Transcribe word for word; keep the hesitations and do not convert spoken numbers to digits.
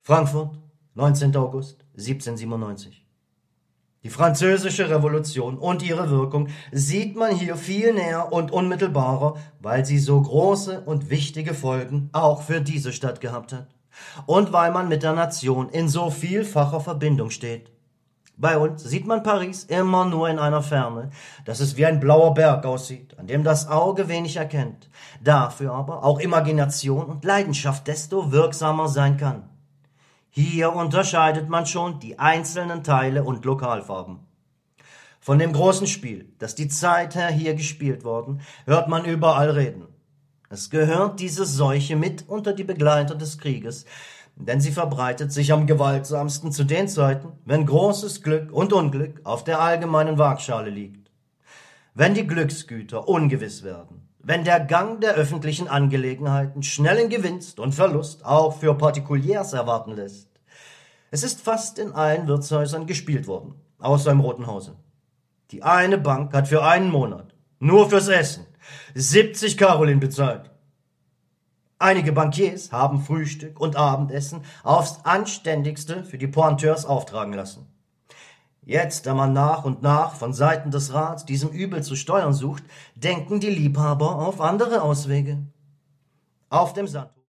Frankfurt, neunzehnter August siebzehnhundertsiebenundneunzig. Die Französische Revolution und ihre Wirkung sieht man hier viel näher und unmittelbarer, weil sie so große und wichtige Folgen auch für diese Stadt gehabt hat. Und weil man mit der Nation in so vielfacher Verbindung steht. Bei uns sieht man Paris immer nur in einer Ferne, dass es wie ein blauer Berg aussieht, an dem das Auge wenig erkennt, dafür aber auch Imagination und Leidenschaft desto wirksamer sein kann. Hier unterscheidet man schon die einzelnen Teile und Lokalfarben. Von dem großen Spiel, das die Zeit her hier gespielt worden, hört man überall reden. Es gehört diese Seuche mit unter die Begleiter des Krieges, denn sie verbreitet sich am gewaltsamsten zu den Zeiten, wenn großes Glück und Unglück auf der allgemeinen Waagschale liegt. Wenn die Glücksgüter ungewiss werden, wenn der Gang der öffentlichen Angelegenheiten schnellen Gewinst und Verlust auch für Partikuliers erwarten lässt. Es ist fast in allen Wirtshäusern gespielt worden, außer im Roten Hause. Die eine Bank hat für einen Monat, nur fürs Essen, siebzig Karolin bezahlt. Einige Bankiers haben Frühstück und Abendessen aufs Anständigste für die Pointeurs auftragen lassen. Jetzt, da man nach und nach von Seiten des Rats diesem Übel zu steuern sucht, denken die Liebhaber auf andere Auswege. Auf dem Sand